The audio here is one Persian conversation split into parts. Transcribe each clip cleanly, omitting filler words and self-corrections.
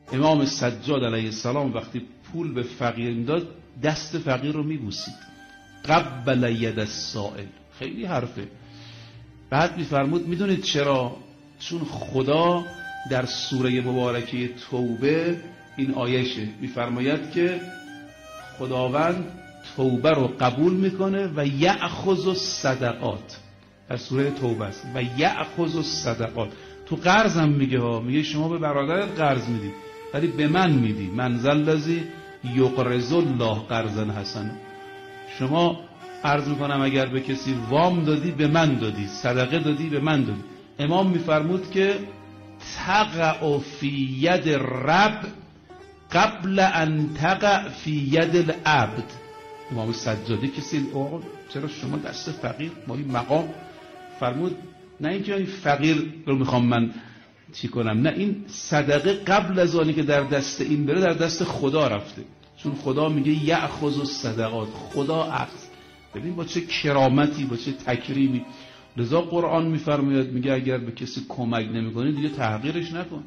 امام سجاد علیه السلام وقتی پول به فقیر میداد دست فقیر رو میبوسید، قبل ید السائل. خیلی حرفه. بعد میفرمود میدونید چرا؟ چون خدا در سوره مبارکه توبه این آیشه میفرماید که خداوند توبه رو قبول میکنه و یأخذ الصدقات. در سوره توبه است و یأخذ الصدقات. تو قرض هم میگه شما به برادرت قرض میدی ولی به من میدی. من ذا الذی یقرض الله قرضا حسنا. شما عرض میکنم اگر به کسی وام دادی به من دادی، صدقه دادی به من دادی. امام میفرمود که تقع فی ید رب قبل ان تقع فی ید العبد. امام سجادی کسی چرا شما دست فقیر با این مقام فرمود نه اینکه این فقیر رو میخوام من چی کنم، نه، این صدقه قبل از آنی که در دست این بره در دست خدا رفته، چون خدا میگه یأخذ الصدقات، خدا اخذ. ببین با چه کرامتی، با چه تکریمی. لذا قرآن میفرماید میگه اگر به کسی کمک نمیکنی دیگه تحقیرش نکن.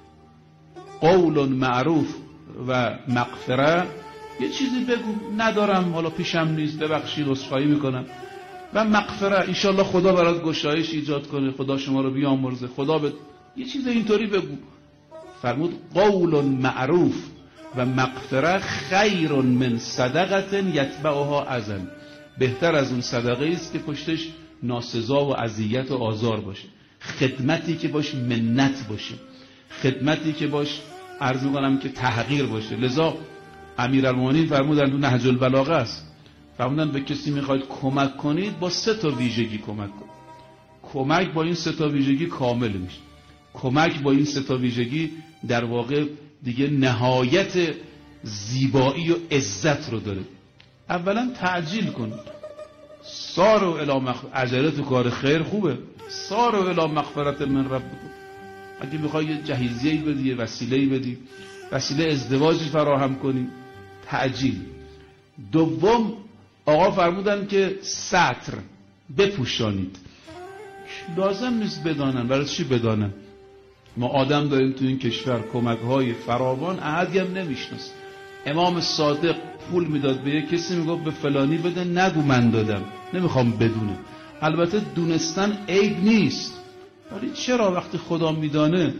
قول معروف و مغفره، یه چیزی بگو ندارم حالا پیشم نیست ببخشید عذرخواهی میکنم، و مغفره انشالله خدا برات گشایش ایجاد کنه، خدا شما رو بیامرزه، خدا یه چیز اینطوری بگو. فرمود قول معروف و مغفره خیر من صدقه یتبعها اذى. بهتر از اون صدقه است که پشتش ناسزا و اذیت و آزار باشه، خدمتی که باش منت باشه، خدمتی که باش عرض می‌کنم که تحقیر باشه. لذا امیرالمومنین فرمودن تو نهج البلاغه است، فرمودن به کسی میخواید کمک کنید با 3 تا ویژگی کمک کنید. کمک با این 3 تا ویژگی کامل میشه. کمک با این 3 تا ویژگی در واقع دیگه نهایت زیبایی و عزت رو داره. اولا تعجیل کن، سارو الی عجله تو کار خیر خوبه، سارو الی مغفرت من ربکم. اگه میخوای یه جهیزیه‌ای بدی، یه وسیله‌ای بدی، وسیله ازدواجی فراهم کنی، تعجیل. دوم آقا فرمودن که ستر، بپوشانید. لازم نیست بدانن. برای چی بدانن؟ ما آدم داریم تو این کشور کمک‌های فراوان، احدی هم نمیشناسه. امام صادق پول میداد به کسی، میگفت به فلانی بده، نگو من دادم، نمیخوام بدونه. البته دونستن عیب نیست، ولی چرا وقتی خدا میدانه،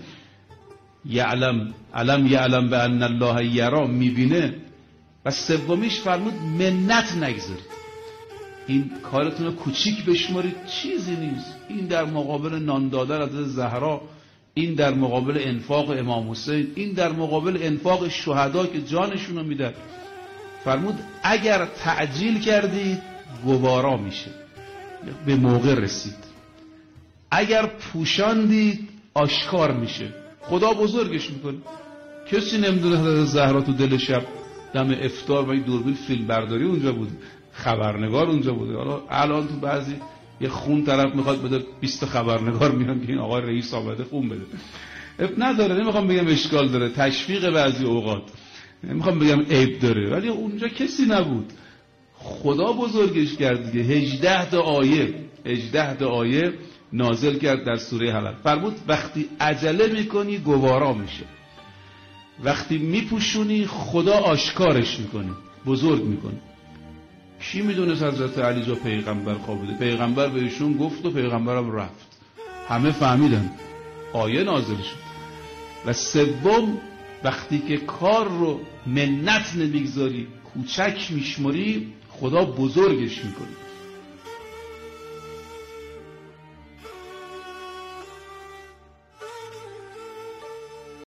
علم یعلم بان الله یرا، میبینه. و سومیش فرمود منت نگذارید، این کارتون رو کوچیک بشمارید، چیزی نیست. این در مقابل نان دادن حضرت زهرا، این در مقابل انفاق امام حسین، این در مقابل انفاق شهدا که جانشون رو میدن. فرمود اگر تعجیل کردید گوارا میشه، به موقع رسید. اگر پوشاندید آشکار میشه، خدا بزرگش میکنه. کسی نمیدونه حضرت زهرا تو دل شب دم افطار و این دوربین فیلم برداری اونجا بود، خبرنگار اونجا بود. حالا الان تو بعضی یه خون طرف میخواد بده، 20 خبرنگار میان که این آقا رئیس آمده خون بده. نداره، نمیخوام بگم اشکال داره، تشویق بعضی اوقات، نمیخوام بگم عیب داره، ولی اونجا کسی نبود. خدا بزرگش کرد دیگه. 18 تا آیه نازل کرد در سوره حلق. فرمود وقتی عجله میکنی گوارا میشه، وقتی میپوشونی خدا آشکارش میکنه، بزرگ میکنه. کی میدونست حضرت علی جا پیغمبر خوابیده؟ پیغمبر بهشون گفت و پیغمبرم رفت، همه فهمیدن، آیه نازل شد. و سوم وقتی که کار رو منت نمیگذاری، کوچک میشماری، خدا بزرگش میکنه.